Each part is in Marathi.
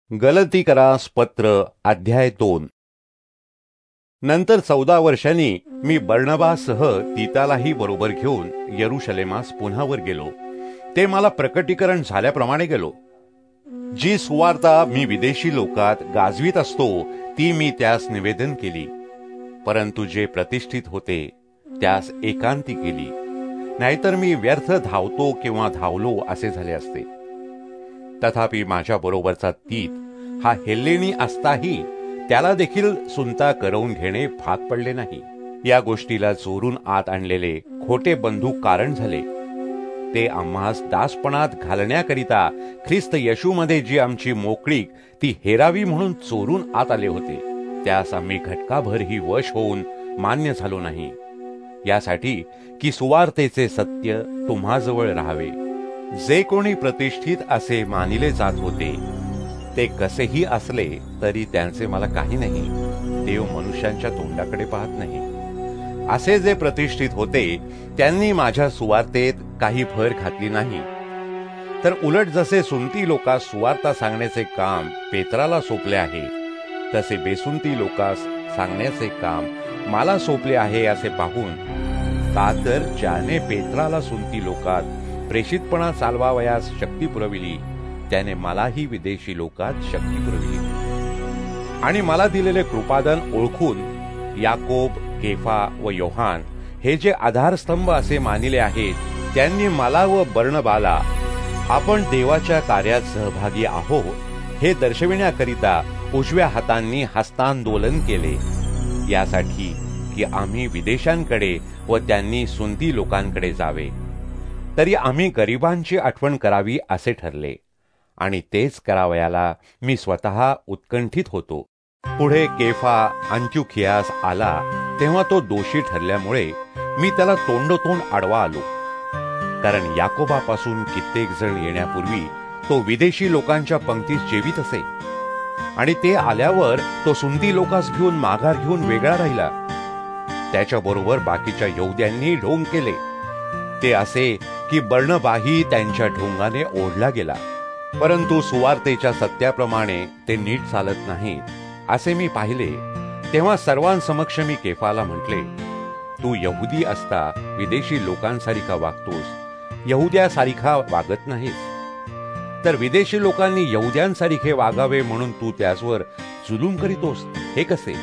गलतीकरास पत्र अध्याय 2. नंतर 14 वर्षांनी मी बर्नबाससह तीतालाही बरोबर घेऊन यरुशलेमास पुन्हा वर गेलो. ते मला प्रकटीकरण झाल्याप्रमाणे गेलो. जी सुवार्ता मी विदेशी लोकात गाजवीत असतो ती मी त्यास निवेदन केली, परंतु जे प्रतिष्ठित होते त्यास एकांती केली. नाहीतर मी व्यर्थ धावतो किंवा धावलो असे झाले असते. तथापि माझ्या बरोबरचा तीत हा हेल्लेनी असताही त्याला देखील सुनता करवून घेणे भाग पडले नाही. या गोष्टीला चोरून आत आणलेले खोटे बंधू कारण झाले. ते आम्हास दासपणात घालण्याकरिता ख्रिस्त येशूमध्ये जी आमची मोकळीक ती हेरावी म्हणून चोरून आत आले होते. त्यास आम्ही घटकाभरही वश होऊन मान्य झालो नाही, यासाठी की सुवार्तेचे सत्य तुम्हाजवळ राहावे. जे कोणी प्रतिष्ठित असे मानिले जात होते ते कसेही असले तरी त्यांचे मला काही नाही. देव मनुष्यांच्या तोंडाकडे पाहत नाही. असे जे प्रतिष्ठित होते त्यांनी माझ्या सुवार्तेत काही भर घातली नाही, तर उलट जसे सुनती लोकांस सुवार्ता सांगण्याचे काम पेत्राला सोपले आहे, तसे बेसुनती लोकांस सांगण्याचे काम मला सोपले आहे असे पाहून, का तर ज्याने पेत्राला सुनती लोकात प्रेषितपणा चालवावयास शक्ती पुरविली त्याने मलाही विदेशी लोकात शक्ती पुरविली. आणि मला दिलेले कृपादान ओळखून याकोब, केफा व योहान हे जे आधारस्तंभ असे मानिले आहेत, त्यांनी मला व बर्नबाला आपण देवाच्या कार्यात सहभागी आहोत हे दर्शविण्याकरिता उजव्या हातांनी हस्तांदोलन केले, यासाठी की आम्ही विदेशांकडे व त्यांनी सुनती लोकांकडे जावे. तरी आम्ही गरिबांची आठवण करावी असे ठरले, आणि तेच करावयाला मी स्वतः उत्कंठित होतो. पुढे केफा अंत्युखियास आला तेव्हा तो दोषी ठरल्यामुळे मी त्याला तोंडोतोंड आडवा आलो. कारण याकोबापासून कित्येक जण येण्यापूर्वी तो विदेशी लोकांच्या पंक्तीस जेवीत असे, आणि ते आल्यावर तो सुनती लोकांस घेऊन माघार घेऊन वेगळा राहिला. त्याच्याबरोबर बाकीच्या यहुद्यांनी ढोंग केले. ते असे की बर्नबाही त्यांच्या ढोंगाने ओढला गेला. परंतु सुवार्तेच्या सत्याप्रमाणे ते नीट चालत नाही असे मी पाहिले. तेव्हा सर्वांसमक्ष मी केफाला म्हटले, तू यहुदी असता विदेशी लोकांसारखा वागतोस, यहुद्यासारखा वागत नाहीस. तर विदेशी लोकांनी यहुद्यांसारखे वागावे म्हणून तू त्याचवर जुलूम करीतोस हे कसे?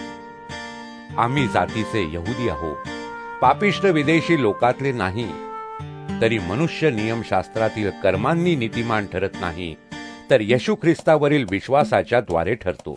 आम्ही जातीचे यहुदी आहोत, पापिष्ट विदेशी लोकातले नाही. तरी मनुष्य नियमशास्त्रातील कर्मांनी नीतिमान ठरत नाही, तर येशू ख्रिस्तावरील विश्वासाच्या द्वारे ठरतो.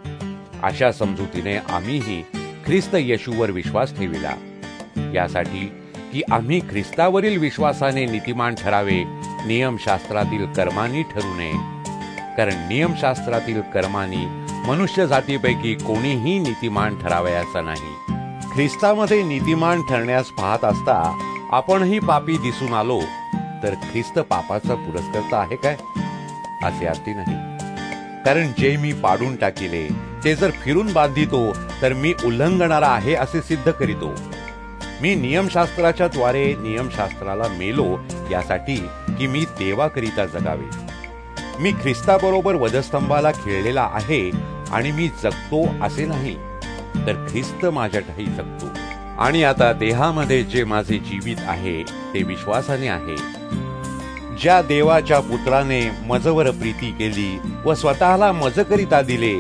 अशा समजुतीने आम्हीही ख्रिस्त येशूवर विश्वास ठेविला, यासाठी की आम्ही ख्रिस्तावरील विश्वासाने नीतिमान ठरावे, नियमशास्त्रातील कर्मांनी ठरू नये. कारण नियमशास्त्रातील कर्मांनी मनुष्य जातीपैकी कोणीही नीतिमान ठरावयाचा नाही. ख्रिस्तामध्ये नीतिमान ठरण्यास पाहत असता आपणही पापी दिसून आलो तर ख्रिस्त पापाचा पुरस्कर्ता आहे काय? असे अर्थी नाही. कारण जे मी पाडून टाकिले ते जर फिरून बांधितो तर मी उल्लंघनारा आहे असे सिद्ध करीतो. मी नियमशास्त्राच्या द्वारे नियमशास्त्राला मेलो, यासाठी की मी देवाकरिता जगावे. मी ख्रिस्ताबरोबर वधस्तंभाला खिळलेला आहे, आणि मी जगतो असे नाही, तर ख्रिस्त माझ्या ठायी जगतो. आणि आता देहामध्ये जे माझे जीवित आहे ते विश्वासाने आहे. ज्या देवाच्या पुत्राने मजवर प्रीती केली व स्वतःला मजकरिता दिले,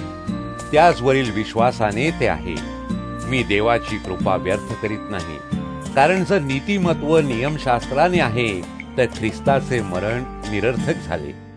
त्याचवरील विश्वासाने ते आहे. मी देवाची कृपा व्यर्थ करीत नाही. कारण जर नीतिमत्व नियमशास्त्राने आहे तर ख्रिस्ताचे मरण निरर्थक झाले.